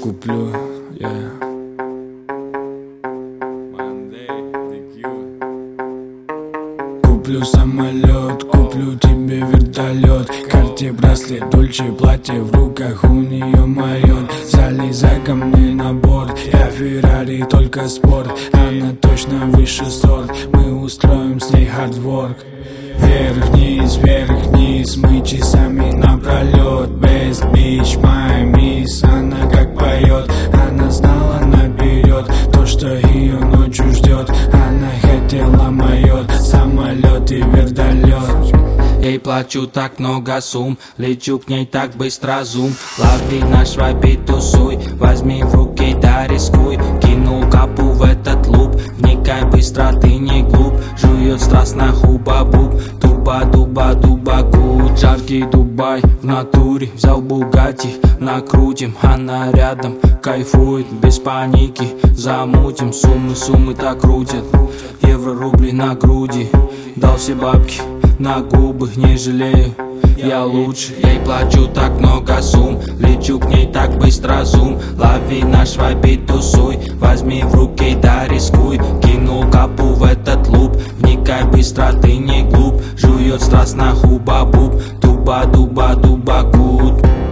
куплю, Куплю самолет, куплю тебе вертолет, Карте, браслет, Дольче, платье, в руках у нее майор. Залезай ко мне на борт, я Феррари, только спорт. Она точно выше сорт, мы устроим с ней хардворк. Вверх-вниз, мы часами напролет. Best bitch, my miss, она как поет. Она знала наперед то, что ее ночью ждет. Она хотела майот, самолет и вертолет. Ей плачу так много сумм, лечу к ней так быстро зум. Лови наш вайб, тусуй, возьми в руки, да рискуй. Кинул капу в этот луп, вникай быстро, ты не глуп. Жует страстно хуба-буб, дуба гуд. Жаркий Дубай в натуре, взял Бугатти, накрутим. Она рядом, кайфует, без паники, замутим. Суммы так крутят, евро, рубли на груди. Дал все бабки на губы, не жалею, я лучше. Ей плачу так много сумм, лечу к ней так быстро зум. Лови наш вайб, тусуй, возьми в руки, да рискуй. Кинул капу в этот луп, вникай быстро, ты не глуп. Жует страстно хуба-буб, дуба гуд.